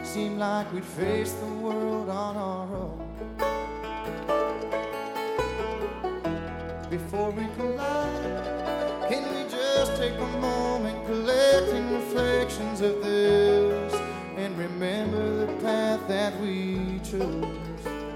seemed like we'd face the world on our own. Before we collide, can we just take a moment collecting reflections of this and remember the path that we chose?